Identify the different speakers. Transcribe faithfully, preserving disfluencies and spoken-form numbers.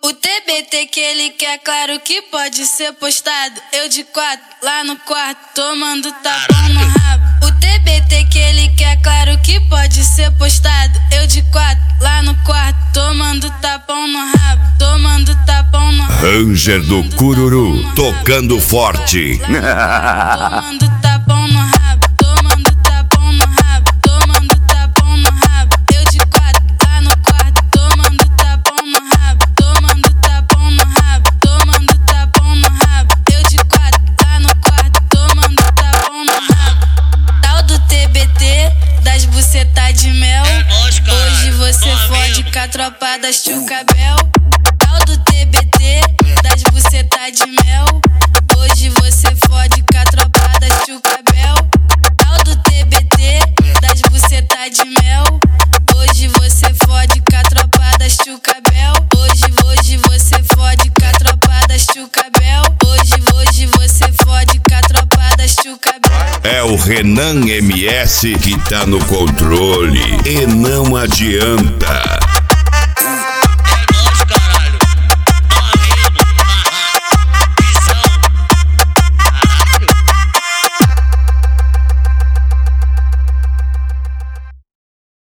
Speaker 1: O T B T que ele quer, claro que pode ser postado. Eu de quatro, lá no quarto, tomando tapão no rabo. O T B T que ele quer, claro que pode ser postado. Eu de quatro, lá no quarto, tomando tapão no rabo. Tomando tapão no rabo.
Speaker 2: Ranger do Cururu, tocando forte.
Speaker 1: Tomando tapão no rabo. Tomando tapão no rabo. Tomando tapão no rabo. Eu de quatro, lá no quarto, tomando tapão no rabo. Tomando tapão no rabo. Tomando tapão no rabo. Eu de quatro, lá no quarto, tomando tapão no rabo. Tal do T B T, das bucetas de mel. Hoje você fode com a tropa da Chucabel. Tal do T B T, das bucetas de mel. Hoje você fode com a tropa da Chucabel. Tal do T B T, das bucetas de mel. Hoje você fode com a tropa da Chucabel. Hoje, hoje você fode com a tropa da Chucabel. Hoje, hoje você fode com a tropa da Chucabel.
Speaker 2: É o Renan M S que tá no controle e não adianta.